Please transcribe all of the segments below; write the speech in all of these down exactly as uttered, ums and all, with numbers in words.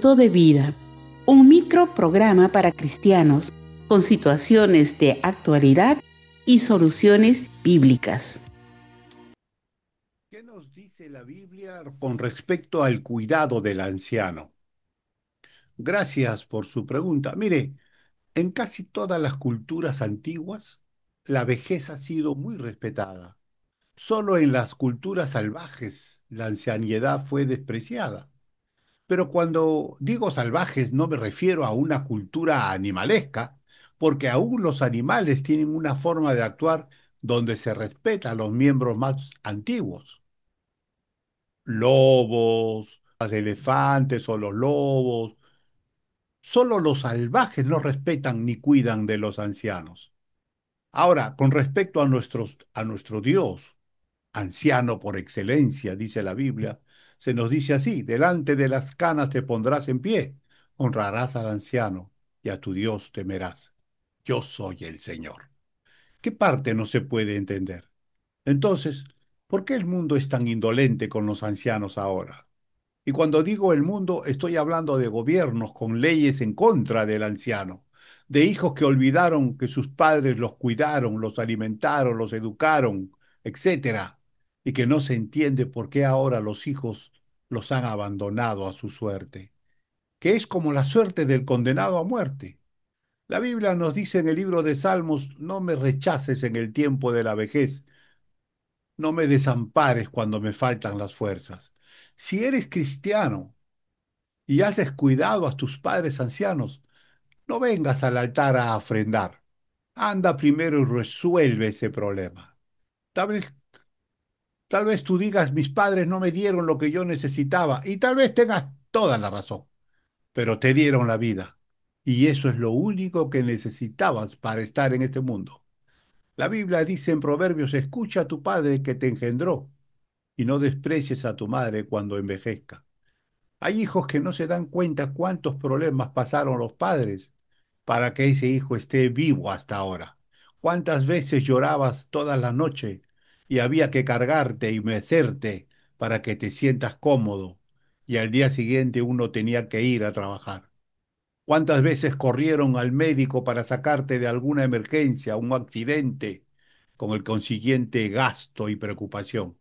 minuto de vida, un microprograma para cristianos con situaciones de actualidad y soluciones bíblicas. ¿Qué nos dice la Biblia con respecto al cuidado del anciano? Gracias por su pregunta. Mire, en casi todas las culturas antiguas, la vejez ha sido muy respetada. Solo en las culturas salvajes la ancianidad fue despreciada. Pero cuando digo salvajes no me refiero a una cultura animalesca, porque aún los animales tienen una forma de actuar donde se respeta a los miembros más antiguos. Lobos, los elefantes o los lobos. Solo los salvajes no respetan ni cuidan de los ancianos. Ahora, con respecto a, nuestros, a nuestro Dios, anciano por excelencia, dice la Biblia, se nos dice así: delante de las canas te pondrás en pie, honrarás al anciano y a tu Dios temerás. Yo soy el Señor. ¿Qué parte no se puede entender? Entonces, ¿por qué el mundo es tan indolente con los ancianos ahora? Y cuando digo el mundo, estoy hablando de gobiernos con leyes en contra del anciano, de hijos que olvidaron que sus padres los cuidaron, los alimentaron, los educaron, etcétera, y que no se entiende por qué ahora los hijos los han abandonado a su suerte, que es como la suerte del condenado a muerte. La Biblia nos dice en el libro de Salmos: no me rechaces en el tiempo de la vejez, no me desampares cuando me faltan las fuerzas. Si eres cristiano y has descuidado a tus padres ancianos, no vengas al altar a ofrendar. Anda primero y resuelve ese problema. Tal vez, tal vez tú digas: mis padres no me dieron lo que yo necesitaba, y tal vez tengas toda la razón, pero te dieron la vida. Y eso es lo único que necesitabas para estar en este mundo. La Biblia dice en Proverbios: escucha a tu padre que te engendró, y no desprecies a tu madre cuando envejezca. Hay hijos que no se dan cuenta cuántos problemas pasaron los padres para que ese hijo esté vivo hasta ahora. ¿Cuántas veces llorabas toda la noche y había que cargarte y mecerte para que te sientas cómodo, y al día siguiente uno tenía que ir a trabajar? ¿Cuántas veces corrieron al médico para sacarte de alguna emergencia, un accidente, con el consiguiente gasto y preocupación?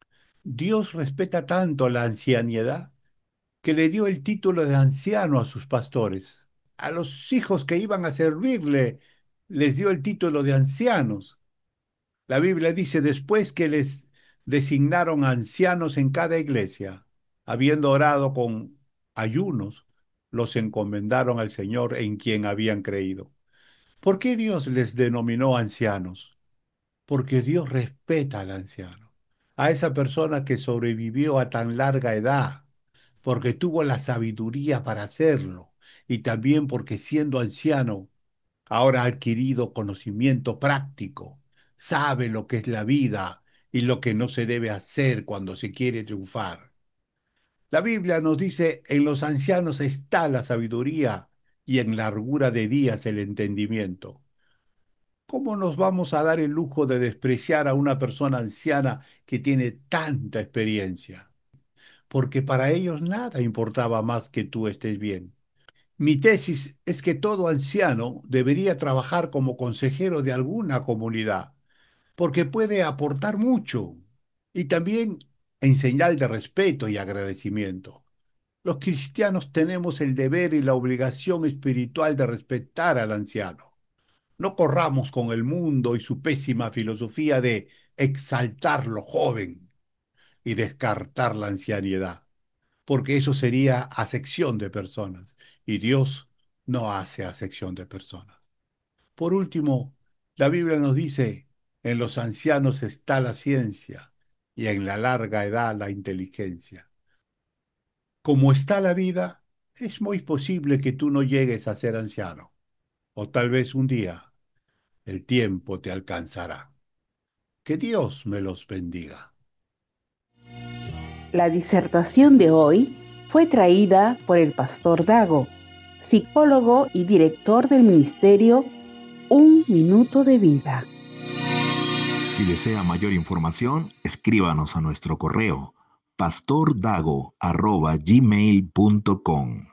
Dios respeta tanto la ancianidad que le dio el título de anciano a sus pastores. A los hijos que iban a servirle les dio el título de ancianos. La Biblia dice: después que les designaron ancianos en cada iglesia, habiendo orado con ayunos, los encomendaron al Señor en quien habían creído. ¿Por qué Dios les denominó ancianos? Porque Dios respeta al anciano, a esa persona que sobrevivió a tan larga edad, porque tuvo la sabiduría para hacerlo, y también porque, siendo anciano, ahora ha adquirido conocimiento práctico, sabe lo que es la vida y lo que no se debe hacer cuando se quiere triunfar. La Biblia nos dice: en los ancianos está la sabiduría, y en largura de días el entendimiento. ¿Cómo nos vamos a dar el lujo de despreciar a una persona anciana que tiene tanta experiencia? Porque para ellos nada importaba más que tú estés bien. Mi tesis es que todo anciano debería trabajar como consejero de alguna comunidad, porque puede aportar mucho, y también en señal de respeto y agradecimiento. Los cristianos tenemos el deber y la obligación espiritual de respetar al anciano. No corramos con el mundo y su pésima filosofía de exaltar lo joven y descartar la ancianidad, porque eso sería acepción de personas, y Dios no hace acepción de personas. Por último, la Biblia nos dice: en los ancianos está la ciencia, y en la larga edad la inteligencia. Como está la vida, es muy posible que tú no llegues a ser anciano, o tal vez un día el tiempo te alcanzará. Que Dios me los bendiga. La disertación de hoy fue traída por el pastor Dago, psicólogo y director del ministerio Un Minuto de Vida. Si desea mayor información, escríbanos a nuestro correo pastordago arroba gmail punto com.